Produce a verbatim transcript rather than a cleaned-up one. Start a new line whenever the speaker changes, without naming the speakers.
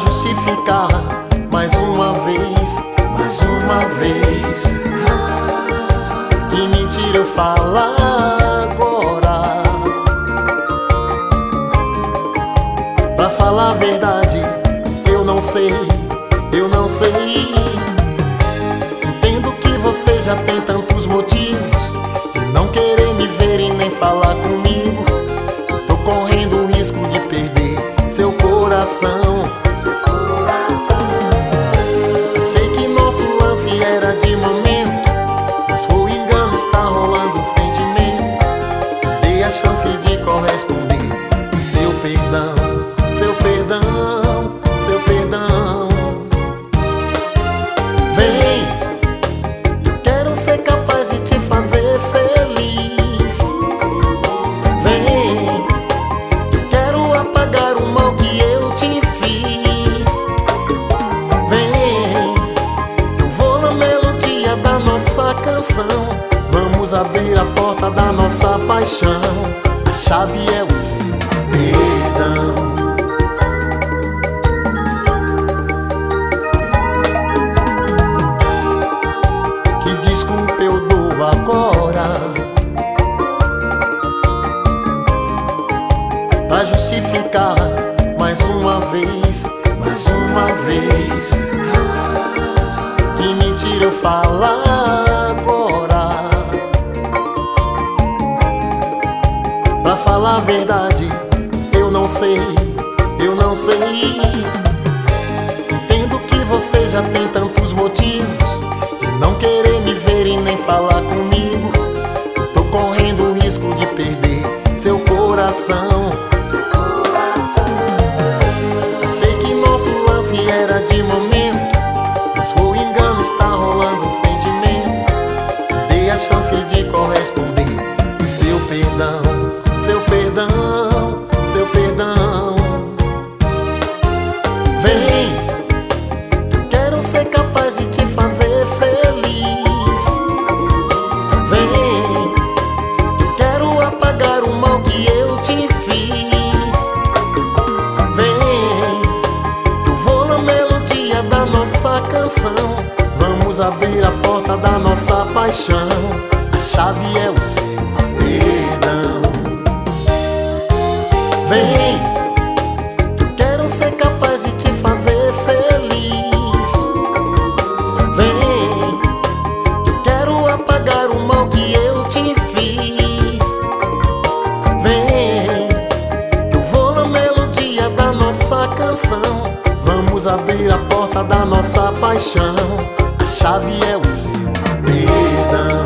justificar mais uma vez, mais uma vez. Que mentira eu falar agora? Pra falar a verdade, eu não sei, eu não sei. Entendo que você já tem tantos motivos de não querer me ver e nem falar comigo. Tô correndo o risco de perder seu coração. Seu coração. Achei que nosso lance era de momento, mas foi engano, está rolando um sentimento. Dei a chance de corresponder. Seu perdão, seu perdão, seu perdão. Vem, eu quero ser capaz de te fazer feliz. Vem, eu quero apagar o mal que eu te fiz. Vem, eu vou na melodia da nossa canção. Vamos abrir a porta da nossa paixão. A chave é o seu perdão. Que desculpa eu dou agora pra justificar mais uma vez, mais uma vez. Que mentira eu falar agora? Pra falar a verdade, eu não sei, eu não sei. Entendo que você já tem tantos motivos de não querer me ver e nem falar comigo. Tô correndo o risco de perder seu coração. Seu coração. Achei que nosso lance era de momento, mas foi engano, está rolando um sentimento. Dei a chance de corresponder. E seu perdão, seu perdão, seu perdão. Vem, eu quero ser capaz de te fazer feliz. Vem, eu quero apagar o mal que eu te fiz. Vem, eu vou na melodia da nossa canção. Vamos abrir a porta da nossa paixão. A chave é o seu perdão. Vem, eu quero ser capaz de te fazer feliz. Vem, eu quero apagar o mal que eu te fiz. Vem, eu vou na melodia da nossa canção. Vamos abrir a porta da nossa paixão. A chave é o seu perdão.